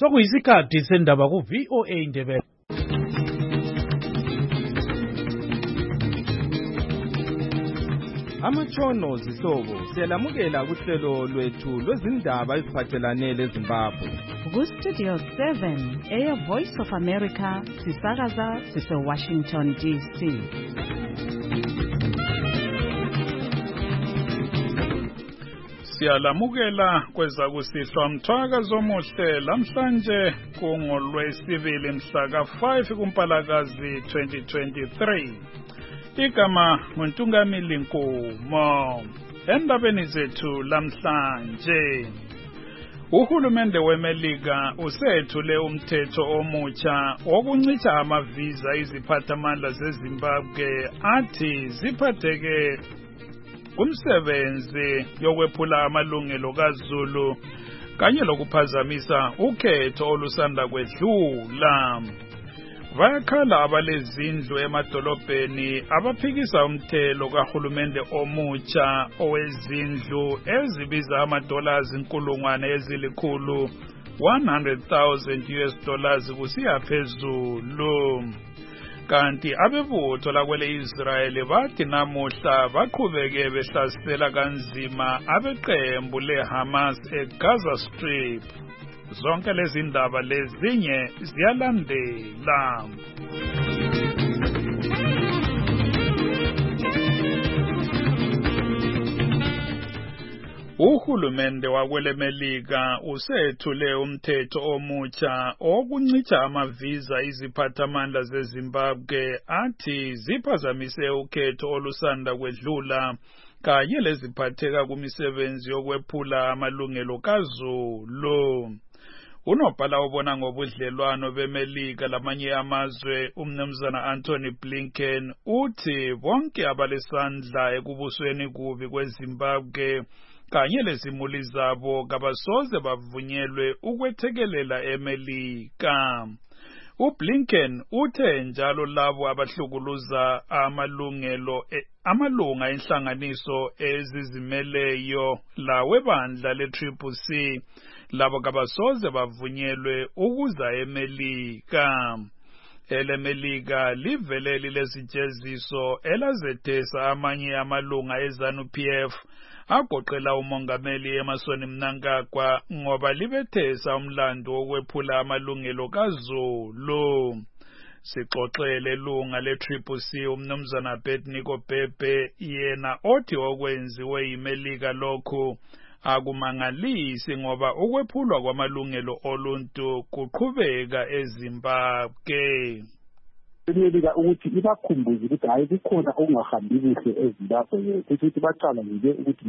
Sokuyisikhathi sendaba ku-VOA Indebele. Amatshono zihlobo siyalamukela kuhlelo lwethu lwezindaba eziphathelane leZimbabwe. Ku-Studio 7 Air Voice of America sisakaza sise-Washington DC. Siyalamukela kwezakusihlwa mthwakazi omuhle lamhlanje kungolwesibili mhla ka-5 kuMpalakazi 2023. Igama nguNtungamili Nkumo. Endabeni zethu lamhlanje, uhulumende weMelika usethule umthetho omutsha wokuncitha amaviza iziphathamandla zeZimbabwe athi ziphatheke kumsebenzi yokwephula amalungelo kaZulu kanye lokuphazamisa ukhetho olusanda kwedlula. Bayakhala abalezindlu emadolobheni abaphikisa umthelo kahulumende omutsha owezindlu ezibiza $100,000 $100,000 kusiya phezulu. Kanti abebutho lakwele Israel bathi namuhla baqhubeke behlasela kanzima abeqembu leHamas eGaza Strip. Zonke lezi ndaba lezinye ziyalandela. Uhulumende wakwele Melika usethule umthetho omutsha wokuncitha amaviza iziphathamandla zeZimbabwe athi ziphazamise ukhetho olusanda kwedlula kanye leziphatheka kumisebenzi yokwephula amalungelo kaZulu. Unobhala obona ngobudlelwano beMelika lamanye amazwe umnumzana Anthony Blinken uthi bonke abalesandla ekubusweni kubi kweZimbabwe kanye lezimuli zabo kabasoze bavunyelwe ukwethekelela eMelika. uBlinken uthe njalo labo abahlukuluza amalunga enhlanganiso ezizimeleyo lawebandla le-CCC labo kabasoze bavunyelwe ukuza eMelika. EleMelika liveleli lesijeziso elazethesa amanye amalunga eZANU-PF agoqela umongameli Emmerson Mnangagwa ngoba libethesa umlando wokwephula amalungelo kaZulu. Sixoxele lunga le-CCC umnumzana Bethniko Bebe yena othi okwenziwe yiMelika lokhu akumangalisi ngoba ukwephulwa kwamalungelo oluntu kuqhubeka eZimbabwe. Imelika ukuthi ibakhumbuze ukuthi hayi kukhona okungahambi kuhle eZimbabwe ukuthi bacala nje ukuthi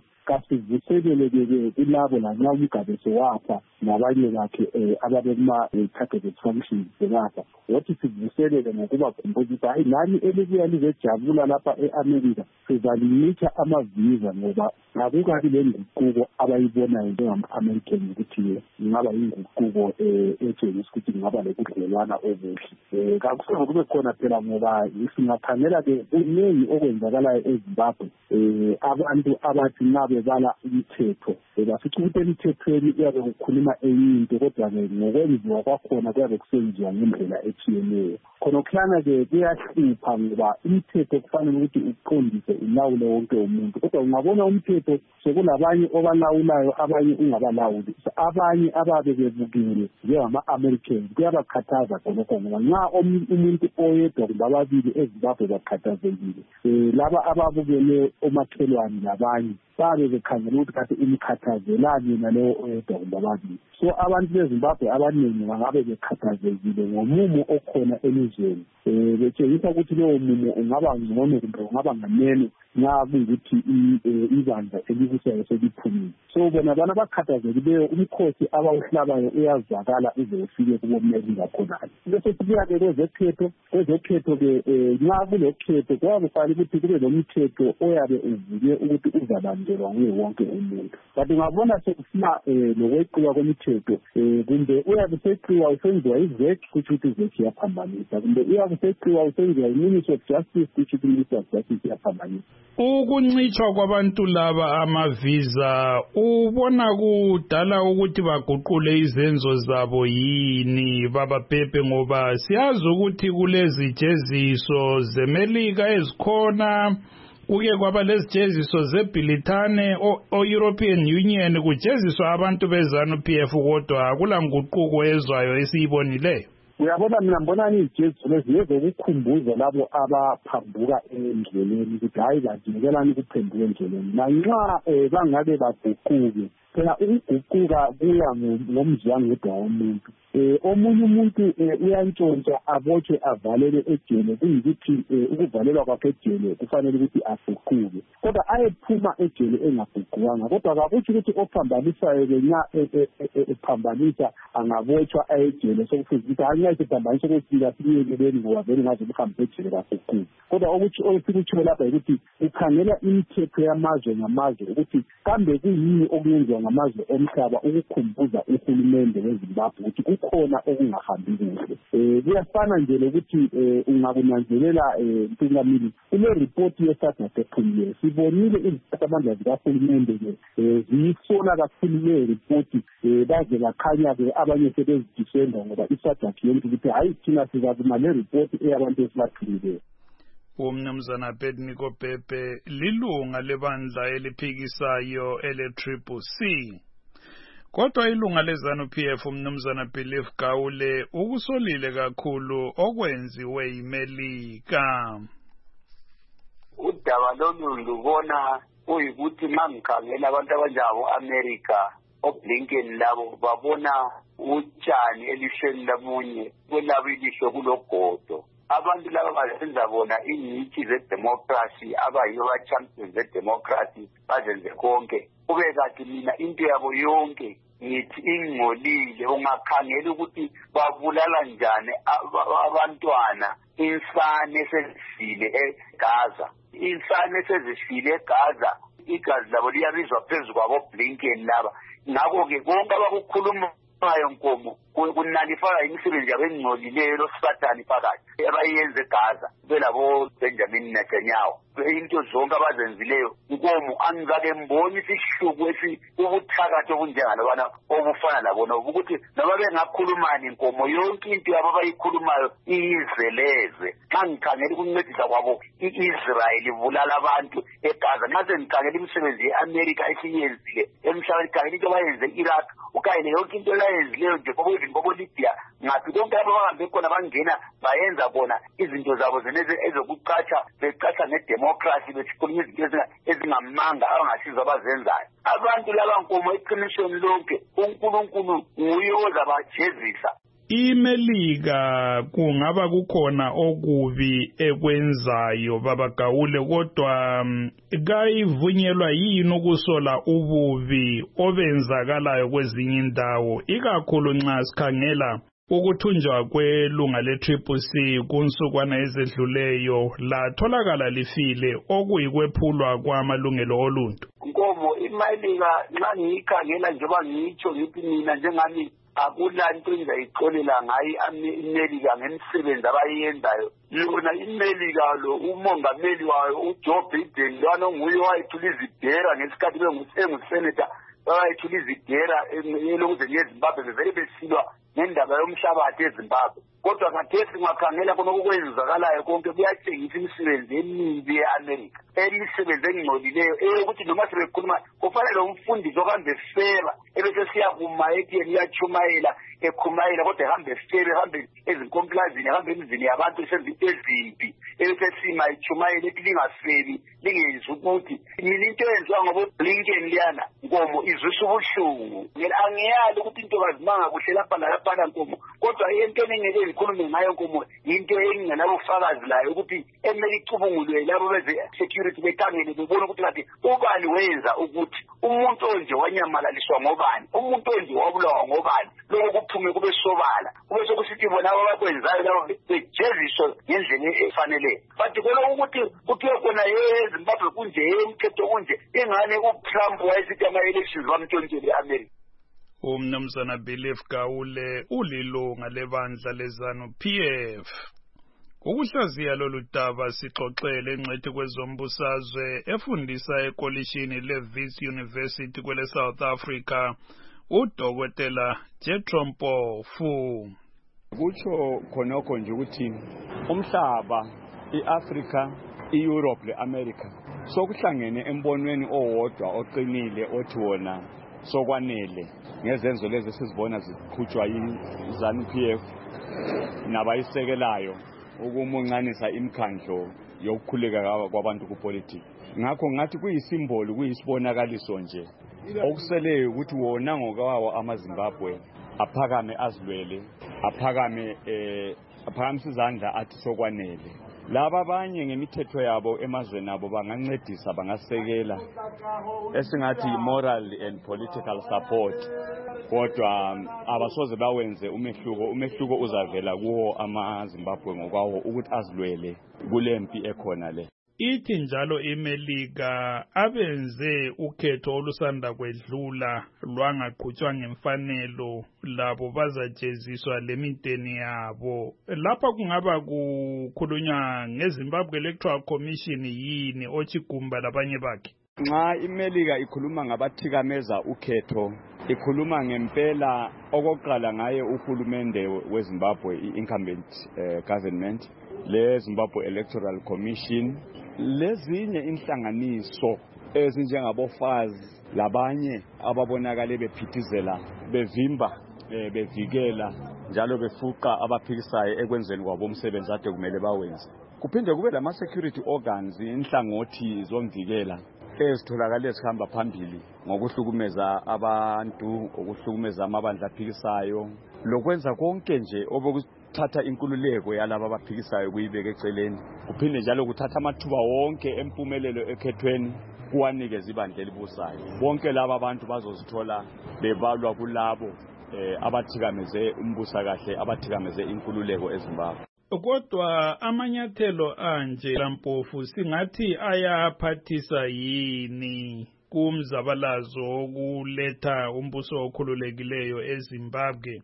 kasivuselele kulabo lanxa uMgabeso wafa nabanye bakhe ababekuma targeted functions zelapha wathi sivuselele ngokubakhumbuza ukuthi hayi nani elibuya lizejabula lapha eAmerika sizalimitha amaviza ngoba ngakukabi lenguquko abayibonayo njengama-American ukuthi ingaba yinguquko etshengisa ukuthi ingaba lokudlelwana obuhle. Kakusenga kube khona phela ngoba singakhangela-ke kuningi okwenzakalayo eZimbabwe. Abantu abathi nxa bebala imithetho basithi ukuthi emithethweni kuyabe kukhuluma enye into kodwa-ke ngokwenziwa kwakhona kuyabe kusenziwa ngendlela etshiyeneyo. Khonokhlana-ke kuyahlupha ngoba imithetho kufanele ukuthi uqondise ulawule wonke umuntu kodwa ungabona umthetho sekulabanye obalawulayo abanye ungabalawuli. Abanye ababe bebukile njengama-Americans kuyabakhathaza khonokho ngoba nxa umuntu oyedwa kumbe ababili eZimbabwe bakhathazekile laba ababukele omakhelwane labanye babe bekhangela ukuthi kade imkhathazelani yena leyo oyedwa kumbe ababili. So abantu beZimbabwe abaningi bangabe bekhathazekile ngomumo okhona elizweni. Betshengisa ukuthi lowo mumo ungaba ngcono kumbe ungaba nganeno nxa kuyikuthi ibandla elibusayo seliphumile. So bona bana bakhathazekileyo umkhosi abawuhlabayo uyazwakala uze ufike kuboMelika khonale. Bese sibuya-ke kwezokhetho-ke nxa kulokhetho kuyabe kufanele ukuthi kube lomthetho oyabe uvuke ukuthi uzalandelwa nguye wonke umuntu. Kanti ungabona sekufuna lokweqiwa kwemithetho kumbe uyabe useqiwa usenziwa izeki kuthi ukuthi izeki iyaphambanisa. iyaphambanisa kumbe iyakuseqiwa usenziwa i-Ministry of Justice District Minister of Justice iyaphambanisa. Ukuncitshwa kwabantu laba amavisa ubona kudala ukuthi baguqule izenzo zabo yini bababhebhe, ngoba siyazi ukuthi kulezi jeziso zeMelika ezikhona, kuke kwaba lezijeziso zeBrithani o-European Union kujeziswa abantu beZANU-PF, kodwa akulanguquko ezwayo esiyibonileyo. Uyabona, mina mbona ijeziso lezi ezokukhumbuza labo abaphambuka endleleni ukuthi hayi badingelani ukuphenduka endleleni, nanxa bangabe baguquke. Phela ukuguquka kuya ngomzwangedwa womuntu. Omunye umuntu uyantshontsha abotshwe avalele ejele, kuyikuthi ukuvalelwa kwakhe ejele kufanele ukuthi aguquke, kodwa ayephuma ejele engaguqukanga. Kodwa kakuthi ukuthi ophambanisayo nxa ephambanisa angabotshwa ejele sokufuze ukuthi hayi nxa esephambanisa kwesika siyekeleni ngoba vele ngaze buhambe ejele kaguquke. Kodwa okuthi osikutsho lapha yikuthi ukhangela imithetho yamazwe ngamazwe ukuthi kambe kuyini okuyenziwa ngamazwe omhlaba ukukhumbuza uhulumende weZimbabwe ukuthi kukhona okungahambi kuhle. Kuyafana nje lokuthi ungakunanzelela Mpingamili kule report yeSADC ephumileyo sibonile iziphathamandla zikahulumende ziyisola kakhulu le report baze bakhanya-ke abanye sebezidifenda ngoba iSADC yonke ukuthi hayi thina sizavuma le report eyabantu esibathumileyo. Umnumzana Abednego Bhebhe lilunga lebandla eliphikisayo ele-CCC. Kodwa ilunga leZANU-PF umnumzana Belief Gawule ukusolile kakhulu okwenziwe yiMelika. Udaba lolu lubona uyikuthi mangikhangela abantu abanjabo America oBlinken labo babona utshani elisheni lamunye kwelabo ilihlo kulogodo. Abantu laba bazenza bona ingcitshi zedemocracy abayibo ba-champions zedemocracy bazenze konke. Kube kathi mina into yabo yonke ngithi ingcolile, ungakhangela ukuthi babulala njani abantwana, insane esezifile eGaza. Insane esezifile eGaza, igazi labo liyabizwa phezu kwabo Blinken laba. Ngakho-ke konke abakukhuluma Nkomo kunalifaka imisebenzi yabo engcolileyo loSathane phakathi abayenze eGaza belabo Benjamin Netanyahu. Into zonke abazenzileyo Nkomo angizake mboni isihluku ubuthakathi obunjengalobana obufana labona ukuthi noma bengakhulumani Nkomo yonke into yabo abayikhulumayo iyizeleze. Xa ngikhangela ukuncedisa kwabo i-Israel ibulala abantu eGaza, nxa sengikhangela imisebenzi ye-America esiyenzile emhlabeni, khangela into abayenze e-Iraq, ukayile yonke into layenzileyo nje ngobo Libya, ngaphi konke lapho bahambe khona bangena bayenza bona izinto zabo zeneze ezokucatsha, becatsha ngedemocracy, bekhuluma izinto ezingamanga abangasizo abazenzayo. Abantu laba Nkomo eqinisweni lonke uNkulunkulu nguye ozabajezisa. iMelika kungaba kukhona okubi ekwenzayo baba Gawule, kodwa kayivunyelwa yini ukusola ububi obenzakalayo kwezinye indawo, ikakhulu nxa sikhangela ukuthunjwa kwelunga le-CCC kunsukwana ezedluleyo latholakala lifile okuyikwephulwa kwamalungelo oluntu. Nkomo iMelika nxa ngiyikhangela njengoba ngitsho ngithi mina njengami akula nto engizayixolela ngayo iMelika ngemisebenzi abayenzayo. Yona iMelika lo umongameli wayo uJoe Biden lwana onguye wayethula izidera ngesikhathi bengusenator, wayethula izidera elokuze ngeZimbabwe bevele besilwa ngendaba yomhlabathi eZimbabwe. Kodwa khathesi ngakhangela khona okwenzakalayo konke kuyatshengisa imisebenzi emibi ye-America, imisebenzi engcolileyo eyokuthi noma sebekhuluma kufanele umfundisi ohambe feba ebesesiyakuma etiyeni uyachumayela ekhumayela, kodwa ehambe febe, ehambe ezinkomplazini, ehambe emizini yabantu esenza ezimbi, ebesesima echumayela ethi lingafebi lingenzi ukuthi. Mina into eyenziwa ngoBlinken liyana Nkomo izwisa ubuhlungu. Angiyali ukuthi into bazimanga kuhle lapha nalaphana Nkomo, kodwa entweni engeke ngikhulume ngayo Nkomo into engingenabufakazi layo ukuthi emele icubungulwe labo beze-security bekhangele bebona ukuthi kanti ubani wenza ukuthi umuntu onje wanyamalaliswa ngobani, umuntu onje wabulawa ngobani, lokho kuphume kube sobala, kube sokusithi bona abakwenzayo labo bejeziswe ngendlela efanele. Bathi khona ukuthi kuthiwe khona eZimbabwe kunje umthetho kunje, ingane uTrump wayesithi ama-elections bamtshontshele e-America. Umnumzana Belief Gawule ulilunga lebandla leZANU-PF. Ukuhlaziya lolu daba sixoxele ingcwethi kwezombusazwe efundisa ekolishini leWits University kwele South Africa uDokotela Jethro Mpofu. Kutsho khonokho nje ukuthi umhlaba, iAfrica, iEurope leAmerica sokuhlangene embonweni owodwa oqinile othi wona sokwanele ngezenzo lezi sizibona ziqhutshwa yiZANU-PF nabayisekelayo ukumuncanisa imikhandlo yokukhuleka kwabantu kupolitiki. Ngakho ngathi kuyisimboli, kuyisibonakaliso nje okuseleyo ukuthi wona ngokwawo amaZimbabwe aphakame azilwele, aphakamisa izandla athi sokwanele. Laba abanye ngemithetho yabo emazweni abo bangancedisa, bangasekela esingathi moral and political support, kodwa abasoze bawenze umehluko uzavela kuwo amaZimbabwe ngokwawo ukuthi azilwele kulempi ekhona le. Ithi njalo iMelika abenze ukhetho olusanda kwedlula lwangaqhutshwa ngemfanelo labo bazajeziswa leminteni yabo. Lapha kungaba kukhulunywa ngeZimbabwe Electoral Commission yini ochigumba labanye bakhe? Nxa iMelika ikhuluma ngabathikameza ukhetho, ikhuluma ngempela okokuqala ngaye uhulumende weZimbabwe, i-incumbent government, le Zimbabwe Electoral Commission, lezinye inhlanganiso ezinjengabofazi labanye ababonakale bephithizela, bevimba, bevikela njalo befuqa abaphikisayo ekwenzeni kwabo umsebenzi ade kumele bawenze. Kuphinde kube lama-security organs, inhlangothi zomvikela ezitholakala ezihamba phambili ngokuhlukumeza abantu, ukuhlukumeza amabandla aphikisayo, lokwenza konke nje obokuthatha inkululeko yalabo abaphikisayo kuyibeka eceleni. Kuphinde njalo kuthatha amathuba wonke empumelelo ekhethweni kuwanikeza ibandla elibusayo. Bonke laba abantu bazozithola bebalwa kulabo abathikameze umbusakahle, abathikameze inkululeko eZimbabwe. Kodwa amanyathelo anje Mpofu singathi ayaphathisa yini kumzabalazo wokuletha umbuso okhululekileyo eZimbabwe,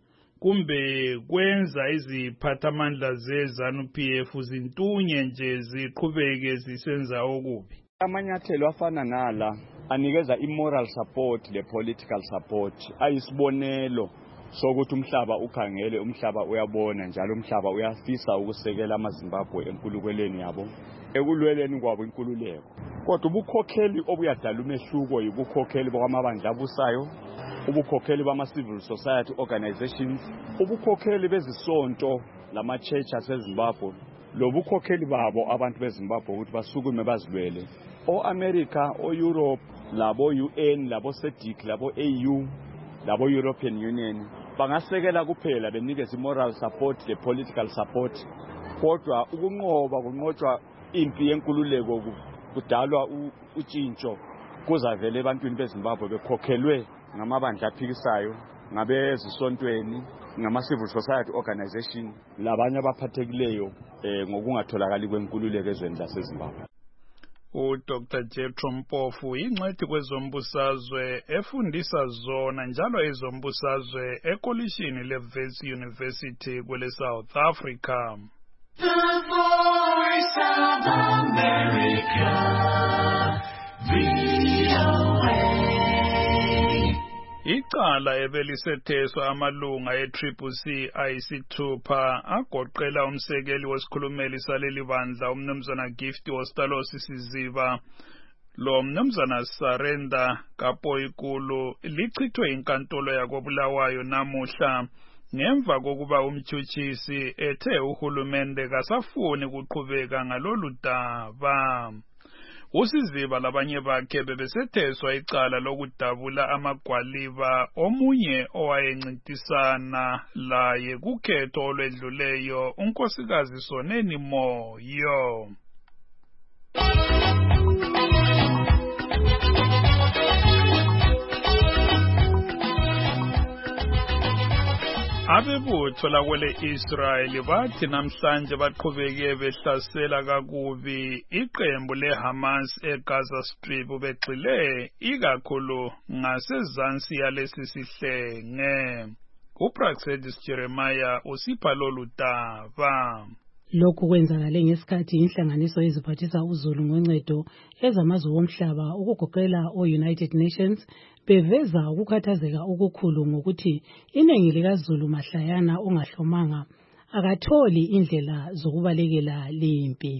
kumbe kwenza iziphathamandla zeZANU-PF zintunye nje ziqhubeke zisenza okubi? Amanyathelo afana nala anikeza imoral support le-political support, ayisibonelo sokuthi umhlaba ukhangele, umhlaba uyabona njalo umhlaba uyafisa ukusekela amaZimbabwe enkulukelweni yabo, ekulweleni kwabo inkululeko. Kodwa ubukhokheli obuyadala umehluko yibukhokheli bokwamabandla abusayo, ubukhokheli bama-civil society organizations, ubukhokheli bezisonto lama-church aseZimbabwe, lobukhokheli babo abantu beZimbabwe ukuthi basukume bazilwele. O-America, o-Europe, labo-UN, labo-SADC, labo-AU, labo-European Union bangasekela kuphela benikeza i-moral support, le-political support, kodwa kunqotshwa impi yenkululeko kudalwa utshintsho kuzavele ebantwini beZimbabwe bekhokhelwe ngamabandla aphikisayo, ngabezisontweni, ngama-civil society organization, labanye abaphathekileyo ngokungatholakali kwenkululeko ezweni laseZimbabwe. uDr. Jethro Mpofu ingcwethi kwezombusazwe efundisa zona njalo ezombusazwe ekolishini leWits University kwele South Africa. The Voice of America, VOA. Icala ebelisetheswa amalunga e-CCC ayisithupha agoqela umsekeli wesikhulumeli saleli bandla umnumzana Gift Ostalosi Siziba lo mnumzana Sarenda Kapoyikulu lichithwe inkantolo yakoBulawayo namuhla ngemva kokuba umtshutshisi ethe uhulumende kasafuni kuqhubeka ngalolu daba. Usiziba labanye bakhe bebesetheswa icala lokudabula amagwaliba omunye owayencintisana laye kukhetho olwedluleyo unkosikazi Soneni Moyo. Abebutho lakwele Israel bathi namhlanje baqhubeke behlasela kakubi iqembu leHamas eGaza Strip begxile ikakhulu ngasezansi yalesi sihlenge. uPraxedis Jeremiah usipha lolu daba. Lokhu kwenzakale ngesikhathi inhlanganiso eziphathisa uzulu ngoncedo ezamazwe womhlaba ukugoqela o-United Nations beveza ukukhathazeka okukhulu ngokuthi iningi likaZulu mahlayana ongahlomanga akatholi indlela zokubalekela lempi.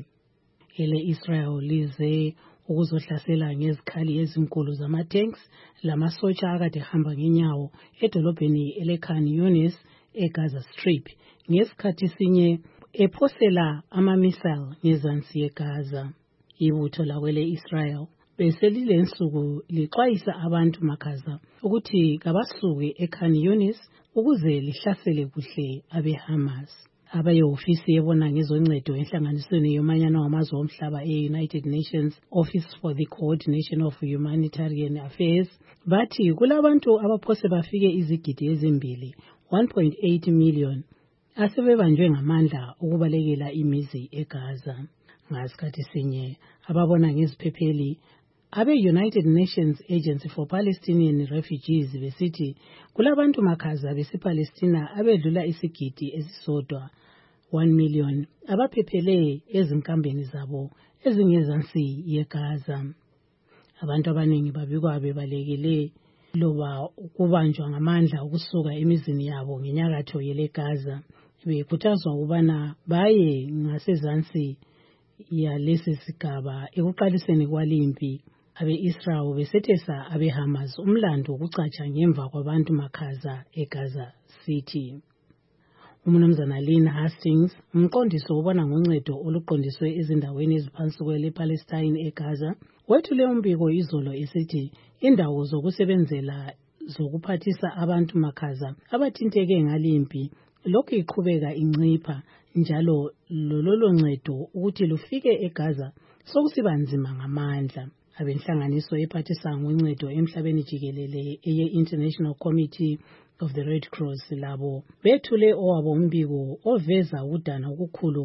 Israel lize ukuzohlasela ngezikhali ezinkulu zama-tanks lamasotsha akade hamba ngenyawo edolobheni ele-Khan Yunis eGaza Strip ngesikhathi sinye ephosela ama-missile ngezansi yeGaza. Ibutho lakwele-Israel beselilensuku lixwayisa abantu makhaza ukuthi kabasuke eKhan Yunis ukuze lihlasele kuhle abe-Hamas. Abayehofisi yebona ngezoncedo enhlanganisweni yomanyano wamazwe omhlaba e-United Nations Office for the Coordination of Humanitarian Affairs bathi kulabantu abaphose bafike izigidi ezimbili 1.8 million asebebanjwe ngamandla ukubalekela imizi eGaza. Ngasikhathi sinye ababona ngeziphepheli abe-United Nations Agency for Palestinian Refugees besithi kulabantu makhaza besi-Palestina abedlula isigidi esisodwa 1 million abaphephele ezinkambeni zabo ezingezansi yeGaza. Abantu abaningi babikwa bebalekele loba ukubanjwa ngamandla ukusuka emizini yabo ngenyakatho yeleGaza bekhuthazwa ukubana baye ngasezansi yalesi sigaba ekuqaliseni kwalimpi. Abe-Israel besethesa abe-Hamas umlando wokucatsha ngemva kwabantu makhaza eGaza City. Umnumzana Lynn Hastings, umqondisi wobona ngoncedo oluqondiswe ezindaweni eziphansi kwele-Palestine eGaza, wethule umbiko izolo esithi indawo zokusebenzela zokuphathisa abantu makhaza abathinteke ngalimpi lokhu iqhubeka incipha njalo lolo ncedo ukuthi lufike eGaza sokusiba nzima ngamandla. Abenhlanganiso ephathisa ngoncedo emhlabeni jikelele eye-International Committee of the Red Cross labo bethule owabo umbiko oveza udana okukhulu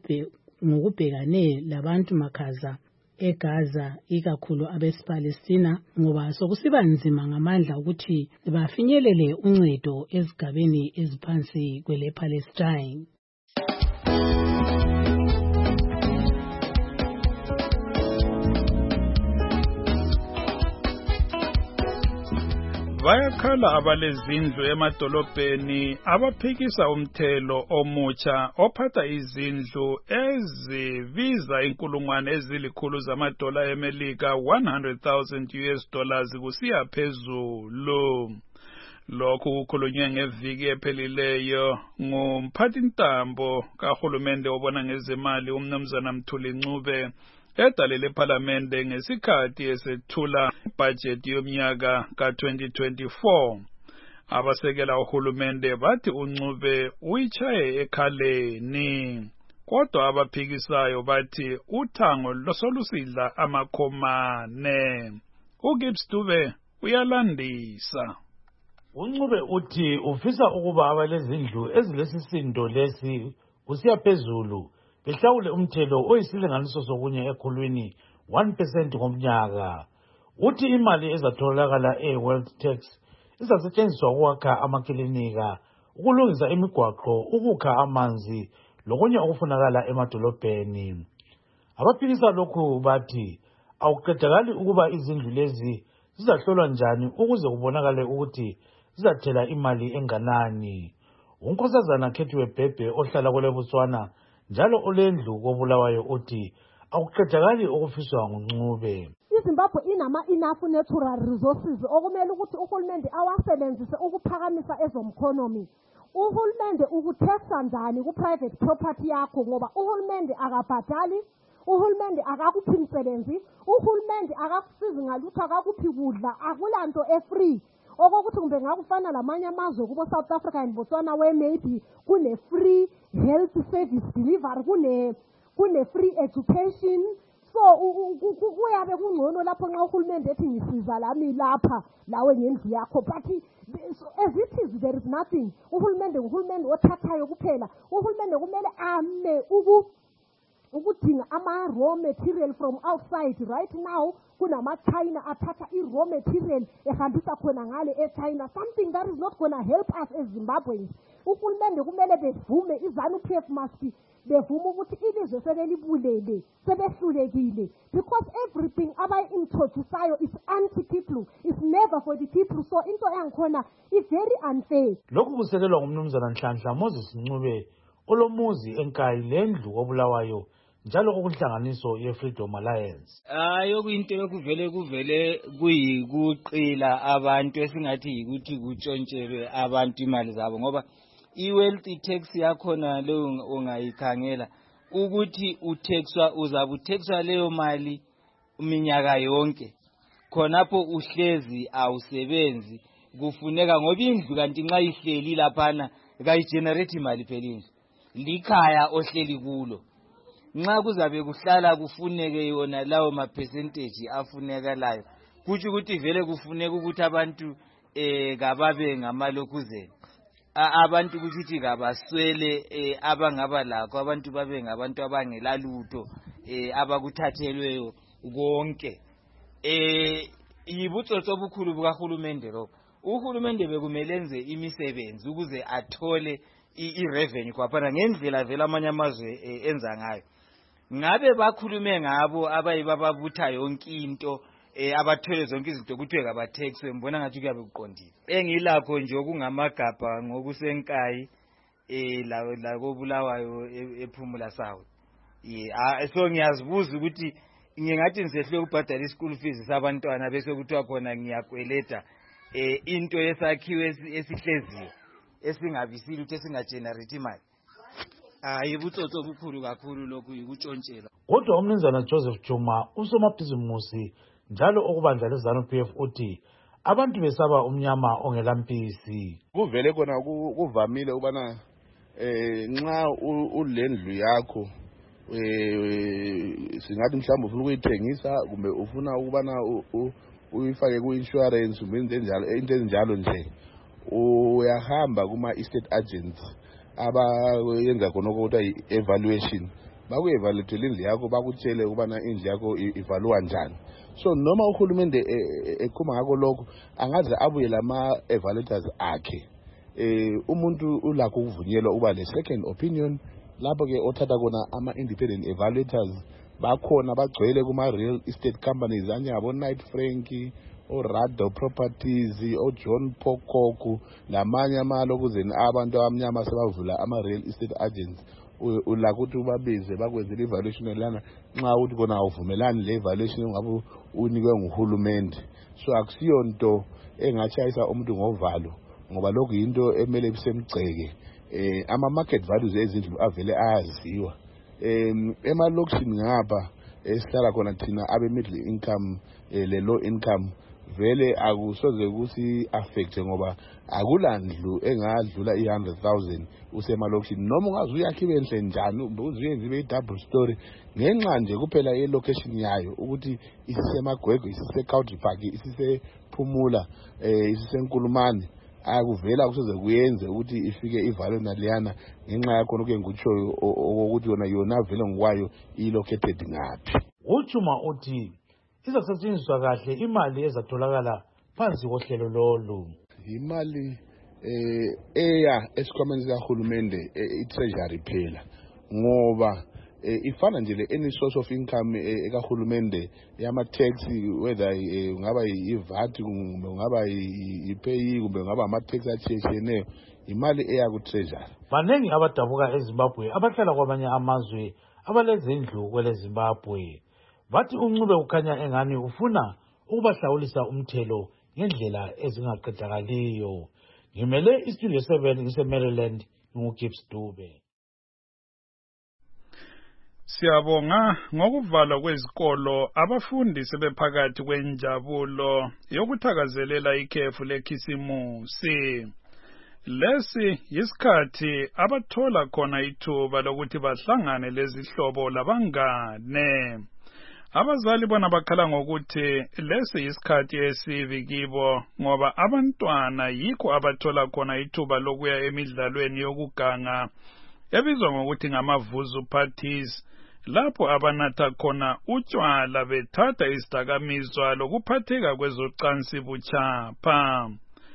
ngokubhekane labantu makhaza eGaza ikakhulu abesi-Palestina ngoba sokusiba nzima ngamandla ukuthi bafinyelele uncedo ezigabeni eziphansi kwele-Palestine. Bayakhala abalezindlu emadolobheni abaphikisa umthelo omutsha ophatha izindlu ezibiza inkulungwane ezilikhulu zamadola eMelika 100,000 US dollars kusiya phezulu. Lokhu kukhulunywe ngeviki ephelileyo ngumphathintambo kahulumende obona ngezemali umnumzana Mthuli Ncube edalele ePhalamende ngesikhathi esethula ibudget yomnyaka ka-2024. Abasekela uhulumende bathi uNcube uyichaye ekhaleni, kodwa abaphikisayo bathi uthango losolusidla amakhomane. uGibbs Dube uyalandisa. uNcube uthi ufisa ukuba abalezindlu ezilesisindo lesi kusiya phezulu behlawule umthelo oyisilinganiso sokunye ekhulwini 1% ngomnyaka. Uthi imali ezatholakala e-Wealth Tax izasetshenziswa ukwakha amakilinika, ukulungisa imigwaqo, ukukha amanzi lokunye okufunakala emadolobheni. Abaphikisa lokhu bathi akuqedakali ukuba izindlu lezi zizahlolwa njani ukuze kubonakale ukuthi zizathela imali enganani. UNkosazana Khethiwe Bhebhe ohlala kweleBotswana njalo olendlu koBulawayo uthi akuqedakali okufiswa nguNcube. iZimbabwe enough natural resources okumele ukuthi uhulumende awasebenzise ukuphakamisa ezomkhonomi. Uhulumende ukuthetha njani ku-private property yakho ngoba uhulumende akabhadali, uhulumende akakuphi umsebenzi, uhulumende akakusizi ngalutho, akakuphi kudla, akulanto e-free. Okokuthi kumbe ngakufana lamanye amazwe kubo South Africa and Botswana where maybe kune-free health service delivery, kune-free education. So kuyabe kungcono lapho nxa uhulumende ethi ngisiza lami lapha lawe ngendlu yakho, but as it is there is nothing. Uhulumende othathayo kuphela. Uhulumende kumele ame ukudinga ama-raw material from outside. Right now kunama-China athatha i-raw material ehambisa khona ngale e-China, something that is not going to help us as Zimbabweans. Uhulumende kumele bevume, iZANU-PF must be bevuma ukuthi ilizwe sebelibulele, sebehlulekile, because everything abayi-introduceayo is anti-people, is never for the people. So into yangikhona is very unfair. Lokhu kusekelwa ngumnumzana Nhlanhla Moses Ncube olomuzi eNkayi lendlu obulawayo njalo okunhlanganiso ye-Freedom Alliance. Yokuyinto kuvele kuyikuqila abantu esingathi yikuthi kutshontshelwe abantu imali zabo, ngoba i-wealth tax yakhona leyo ungayikhangela ukuthi uzabuthexwa leyo mali minyaka yonke, khonapho uhlezi awusebenzi, kufuneka ngoba indlu kanti nxa ihleli laphana kayigenerate imali phelini, likhaya ohleli kulo. Nxa kuzabe kuhlala kufuneke yona lawo ma-percentage afunekalayo, kutsho ukuthi vele kufuneka ukuthi abantu kababe ngamalokhuzeni, abantu kuthi kabaswele abangaba lakho, abantu babe ngabantu abangelalutho abakuthathelweyo konke. Yibutsotso obukhulu bukahulumende lokho. Uhulumende bekumele enze imisebenzi ukuze athole i-revenue kwaphana ngendlela vele amanye amazwe enza ngayo. Ngabe bakhulume ngabo abayibababutha yonke into, abathole zonke izinto kuthiwe kabathexwe, mbona ngathi kuyabe kuqondile. Engilakho nje okungamagabha ngokusenkayi la kobulawayo ephumula South. So ngiyazibuza ukuthi ngingathi ngisehle ukubhadala i-school fees sabantwana bese kuthiwa khona ngiyakweleta into yesakhiwe esihleziyo esingabisile ukuthi esingagenerate imali. Yibutsotso obukhulu kakhulu lokhu, yikutshontshela. Kodwa umnumzana Joseph Juma usomabhizimusi njalo okubandla leZANU-PF uthi abantu besaba umnyama ongelampisi. Kuvele kona kuvamile ubana nxa ulendlu yakho singathi mhlawumbe ufuna ukuyithengisa kumbe ufuna ukubana uyifake ku-insurance kumbe into ezinjalo nje, uyahamba kuma-estate agents abayenza khonoko kuthiwa i-evaluation, baku-evaluate indlu yakho, bakutshele ukubana indlu yakho ivaluwa njani. So noma uhulumende ekhuma ngakho lokho angaze abuye lama-evaluators akhe, umuntu ulakho ukuvunyelwa uba le-second opinion. Lapho ke othatha kona ama-independent evaluators bakhona, bagcwele kuma-real estate companies anjengabo-Knight Frank, o-Rado Properties, o-John Pocock namanye amalokuzeni abantu abamnyama sebavula ama-real estate agents. Ulakho ukuthi ubabize bakwenzela i-evaluation lana nxa uthi kona awuvumelani le-evaluation ngabe unikwe nguhulumende. So akusiyo nto engatshayisa umuntu ngovalo, ngoba lokhu yinto emele bisemgceke. Ama-market values ezindlu avele ayaziwa. Emalokishini ngapha esihlala khona thina abe-middle income le-low income, vele akusoze kusi affecte ngoba akulandlu engadlula i-100,000 usemalokishini. Noma ungaze uyakhe ibenhle njani, uzuyenze ibe i-double story, ngenxa nje kuphela ye-location yayo ukuthi isisemagwegwe, isise-Country Park, isisephumula, isisenkulumane, akuvela kusoze kuyenze ukuthi ifike ivalo naliyana ngenxa yakho lokho engikutshoyo ukuthi yona vele ngokwayo i-located ngaphi. UJuma uthi izasetshenziswa kahle imali ezatholakala phansi kohlelo lolu. Imali eya esikhwameni sikahulumende i-treasury phela, ngoba ifana nje le-any source of income ekahulumende yama-tax, whether ngaba i-VAT kumbe ngaba i-pay kumbe ngaba ama-tax atshiyetshiyeneyo, imali eya ku-treasury. Baningi abadabuka eZimbabwe abahlala kwamanye amazwe abalezindlu kwele Zimbabwe. Bathi uNcube ukhanya engani ufuna ukubahlawulisa umthelo ngendlela ezingaqedakaliyo. Ngimele iStudio 7 ngise-Maryland, nguGibbs Dube. Siyabonga ngokuvalwa kwezikolo, abafundi sebephakathi kwenjabulo yokuthakazelela ikhefu lekhisimusi. Lesi yisikhathi abathola khona ithuba lokuthi bahlangane lezihlobo labangane. Abazali bona bakhala ngokuthi lesi yisikhathi esibi kibo ngoba abantwana yikho abathola khona ithuba lokuya emidlalweni yokuganga ebizwa ngokuthi ngamavuzu parties, lapho abanatha khona utshwala bethatha izidakamizwa lokuphatheka kwezocansi buchapha.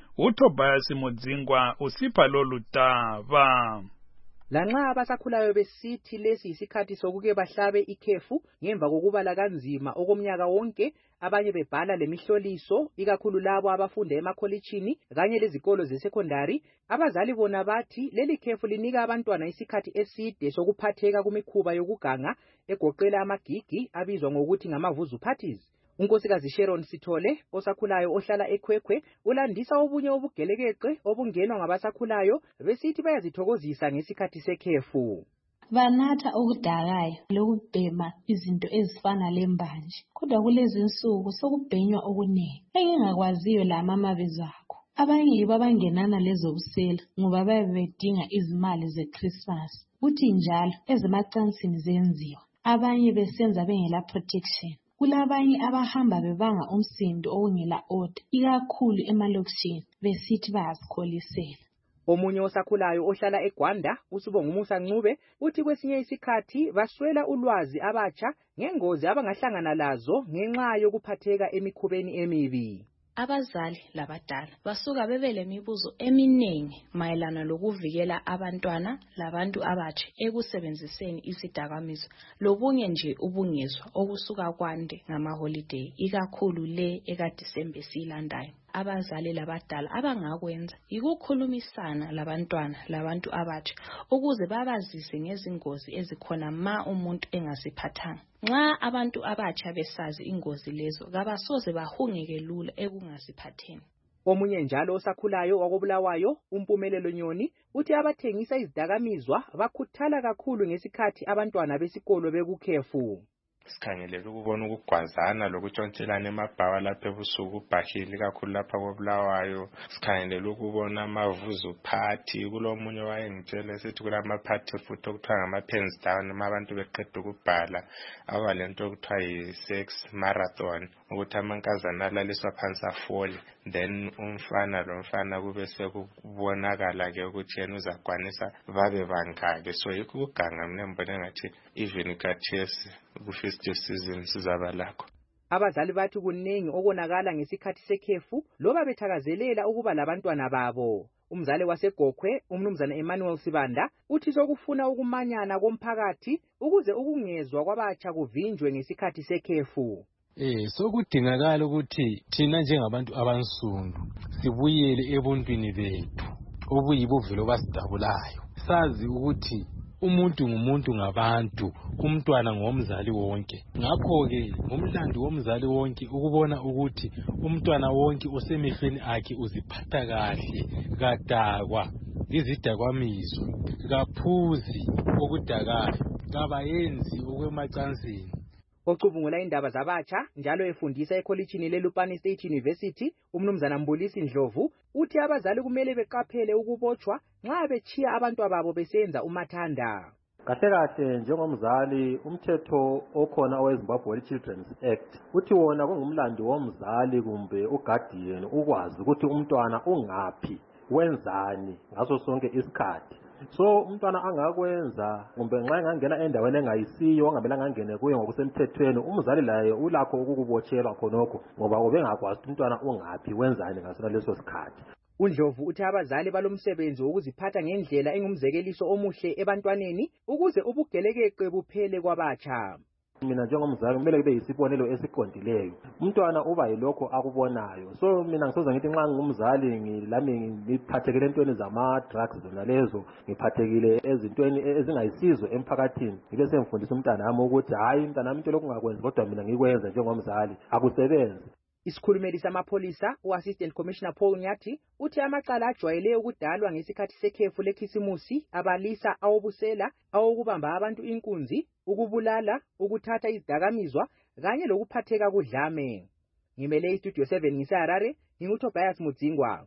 uTobias Mudzingwa usipha lolu daba. Lanxa abasakhulayo besithi lesi isikhathi sokuke bahlabe ikhefu ngemva kokubala kanzima okomnyaka wonke, abanye bebhala lemihloliso ikakhulu labo abafunda emakholitshini kanye lezikolo zesekondari, abazali bona bathi leli khefu linika abantwana isikhathi eside sokuphatheka kumikhuba yokuganga egoqela amagigi abizwa ngokuthi ngamavuzu parties. Unkosikazi Sharon Sithole osakhulayo ohlala eKhwekhwe ulandisa obunye obugelekeqe obungenwa ngabasakhulayo besithi bayazithokozisa ngesikhathi sekhefu. Banatha okudakayo lokubhema izinto ezifana lembanje, kodwa kulezi insuku sokubhenywa okuningi. Engingakwaziyo la mama bezakho abanye yibo abangenana lezobusela ngoba babe bedinga izimali zeChristmas, uthi njalo ezemacansini zenziwa, abanye besenza bengela protection. Kulabanye abahamba bebanga umsindo okungela order ikakhulu emalokishini besithi bayazikholisela. Omunye osakhulayo ohlala eGwanda uSibonga Musa Ncube uthi kwesinye isikhathi baswela ulwazi abatsha ngengozi abangahlangana lazo ngenxa yokuphatheka emikhubeni emibi. Abazali labadala basuka bebe lemibuzo eminingi mayelana lokuvikela abantwana labantu abatsha ekusebenziseni isidakamizwa lobunye nje ubungezwa okusuka kwande ngamaholiday ikakhulu le ekaDisemba silandayo. Abazali labadala abangakwenza ikukhulumisana labantwana labantu abatsha ukuze babazise ngezingozi ezikhona ma umuntu engasiphathanga. Nxa abantu abatsha besazi ingozi lezo kabasoze bahungeke lula ekungasiphatheni. Omunye njalo osakhulayo wakobulawayo uMpumelelo Nyoni uthi abathengisa izidakamizwa bakhuthala kakhulu ngesikhathi abantwana besikolo bekukhefu. Sikhangelele ukubona ukugwazana lokuntshontshelana emabhawa lapha ebusuku ubhahili kakhulu lapha kobulawayo. Sikhangelele ukubona amavuzu party, kulomunye wayengitshela sithi kulama party futhi okuthiwa ngama-pens down uma abantu beqeda ukubhala abalento okuthiwa yi-sex marathon, ukuthi amankazana alaliswa phansi afole, then umfana lomfana kube sekubonakala ke ukuthi yena uzakwanisa babe bangaki. So yikho ukuganga mina ngibona ngathi even khathesi ku-festive season sizaba lakho. Abazali bathi kuningi okonakala ngesikhathi sekhefu loba bethakazelela ukuba labantwana babo. Umzali waseGokhwe umnumzana Emmanuel Sibanda uthi sokufuna ukumanyana komphakathi ukuze ukungezwa kwabatsha kuvinjwe ngesikhathi sekhefu. Sokudingakala ukuthi thina njengabantu abansundu sibuyele ebuntwini bethu obuyibuvelo basidabulayo, sazi ukuthi umuntu ngumuntu ngabantu, umntwana ngomzali wonke. Ngakho-ke ngumlando womzali wonke ukubona ukuthi umntwana wonke osemehlweni akhe uziphatha kahle, kadakwa izidakwamizwa, kaphuzi okudakayo, kabayenzi okwemacansini. Ocubungula indaba zabatsha njalo efundisa ekholitshini leLupane State University umnumzana Mbulisi Ndlovu uthi abazali kumele beqaphele ukubotshwa nxa bechiya abantwababo besenza umathanda. Kahle kahle njengomzali umthetho okhona oweZimbabwe Children's Act uthi wona kungumlando womzali kumbe uguardian ukwazi ukuthi umntwana ungaphi wenzani ngaso sonke isikhathi. So umntwana angakwenza kumbe nxa engangena endaweni engayisiyo ongamela ngangene kuyo ngokusemthethweni, umzali laye ulakho ukukubotshelwa khonokho ngoba ubengakwazi ukuthi umntwana ungaphi wenzani ngasona leso sikhathi. uNdlovu uthi abazali balomsebenzi wokuziphatha ngendlela engumzekeliso omuhle ebantwaneni ukuze ubugelekeqe buphele kwabatsha. Mina njengomzali kumele kube yisibonelo esiqondileyo. Umntwana uba yilokho akubonayo. So mina ngisoza ngithi nxa ngumzali ngilami ngiphathekile entweni zama-drugs zona lezo, ngiphathekile ezintweni ezingayisizo emphakathini, ngibe semfundisa umntana wami ukuthi hayi umntana wami into lokungakwenzi kodwa mina ngikwenza njengomzali akusebenzi. Isikhulumeli samapholisa u-Assistant Commissioner Paul Nyathi uthi amacala ajwayele ukudalwa ngesikhathi sekhefu lekhisimusi abalisa awobusela, awokubamba abantu inkunzi, ukubulala, ukuthatha izidakamizwa kanye lokuphatheka kudlame. Ngimele iStudio 7 ngiseHarare, nginguTobias Mudzingwa.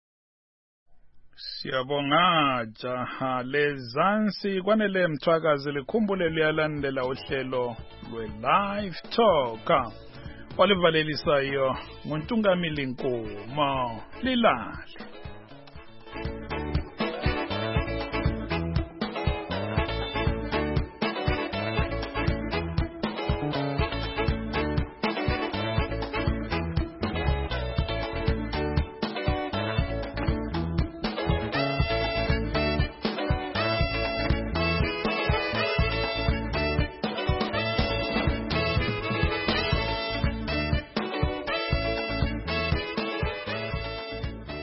Siyabonga jaha lezansi kwanele mthwakazi likhumbule liyalandela uhlelo lwe-Live Talk. Olivalelisayo nguntungamili Nkuma lilale.